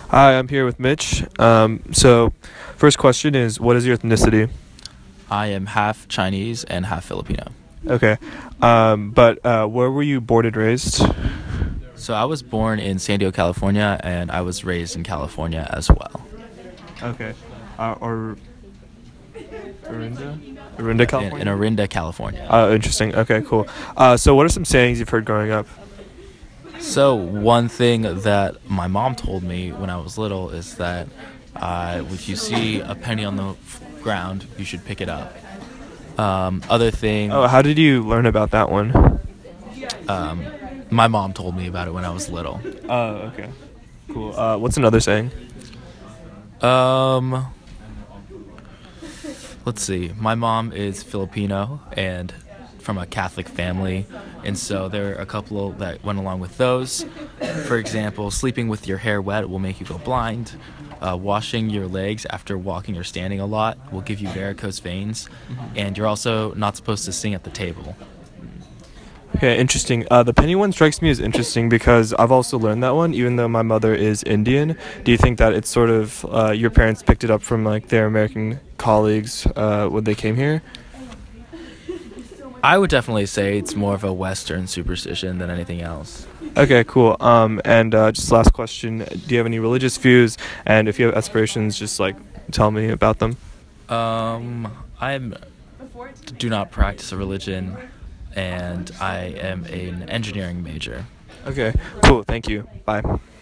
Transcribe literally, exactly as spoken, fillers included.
Hi, I'm here with Mitch. Um, so, first question is, what is your ethnicity? I am half Chinese and half Filipino. Okay. Um, but uh, where were you born and raised? So I was born in San Diego, California, and I was raised in California as well. Okay. Uh, or Orinda? Orinda, In, in California? Orinda, California. Uh, interesting. Okay, cool. Uh, so, what are some sayings you've heard growing up? So one thing that my mom told me when I was little is that uh, if you see a penny on the f- ground, you should pick it up. Um, other thing, Oh, how did you learn about that one? um, my mom told me about it when I was little. Oh, okay. Cool. Uh, what's another saying? Um, let's see. My mom is Filipino and from a Catholic family, and so there are a couple that went along with those. For example, sleeping with your hair wet will make you go blind. Uh, washing your legs after walking or standing a lot will give you varicose veins, and you're also not supposed to sing at the table. Okay, interesting. Uh, the penny one strikes me as interesting because I've also learned that one, even though my mother is Indian. Do you think that it's sort of uh, your parents picked it up from like their American colleagues uh, when they came here? I would definitely say it's more of a Western superstition than anything else. Okay, cool. Um, and uh, just last question: do you have any religious views? And if you have aspirations, just like tell me about them. Um, I do not practice a religion, and I am an engineering major. Okay, cool. Thank you. Bye.